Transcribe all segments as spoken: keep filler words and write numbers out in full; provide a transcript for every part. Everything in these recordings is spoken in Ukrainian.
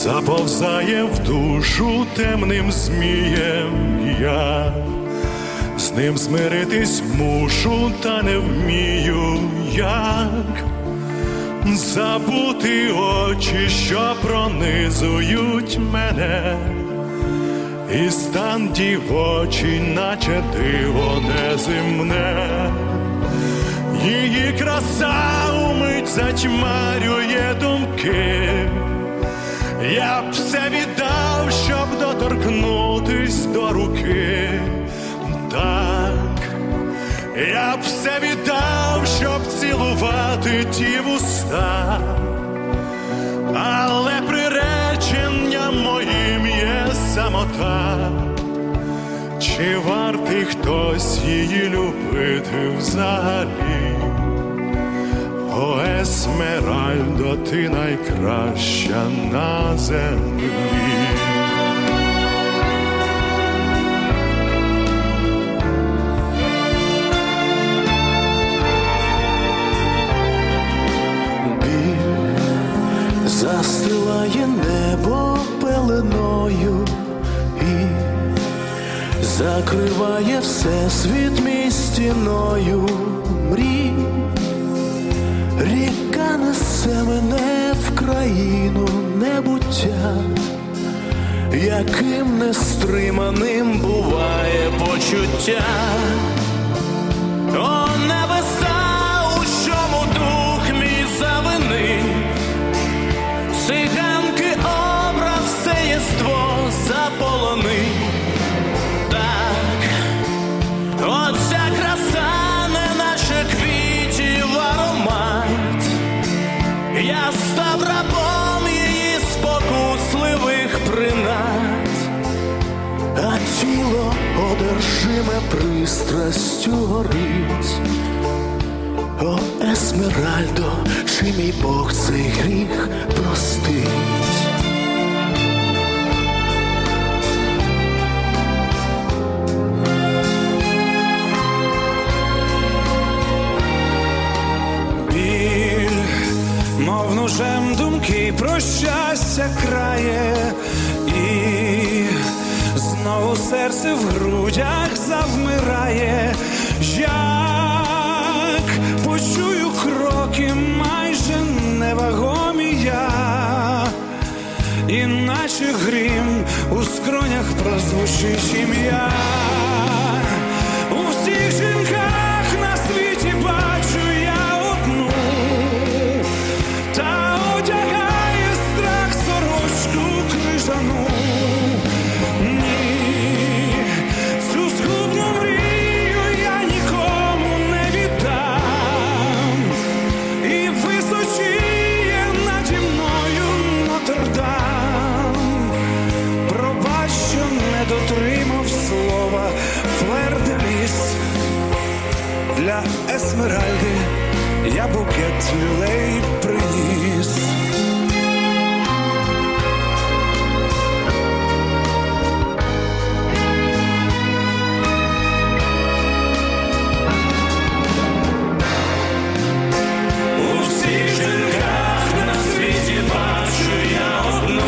заповзає в душу темним змієм я. З ним змиритись мушу, та не вмію як. Забути очі, що пронизують мене, і стан дівочий, наче диво неземне. Її краса умить затьмарює думки. Я б все віддав, щоб доторкнутись до руки. Так, я б все віддав, щоб цілувати ті вуста. Але приреченням моїм є самота. Чи вартий хтось її любити взагалі? О, Есмеральдо, ти найкраща на землі. Застилає небо пеленою і закриває всесвіт мій стіною мрій. Ріка несе мене в країну небуття, яким нестриманим буває почуття. О, небеса, у чому дух мій завинив, циганки образ все єство заполонив. Так, оця краса, неначе квітів аромат. Я став рабом її спокусливих принад, а тіло одержиме пристрастю горить. О, Есмеральдо, чи мій Бог цей гріх простить? Біль, мов ножем думки про щастя крає, і знову серце в грудях завмирає. Як почую кроки майже невагомі я, іначе грім у скронях прозвучить ім'я. У всіх жінках на світі бачу я одну, та одягає страх сорочку крижану. Ні, цю згубну мрію я нікому не віддам, і височіє наді мною Нотр-Дам. Пробач, що не дотримав слова Флер-де-Ліс. Для Есмеральди я букет люлей приніс. У всіх жінках на світі бачу я одну,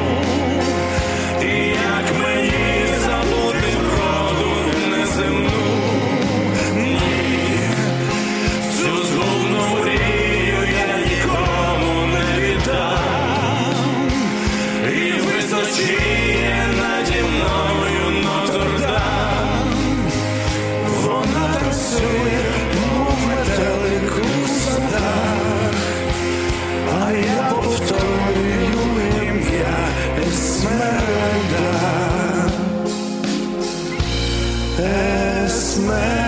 і як мені забути вроду неземну. Ні, цю згубну мрію я нікому не віддам, і височіє наді мною Нотр-Дам. Вона танцює, мов метелик у садах, а я повторюю ім'я Есмеральда. Есмеральда.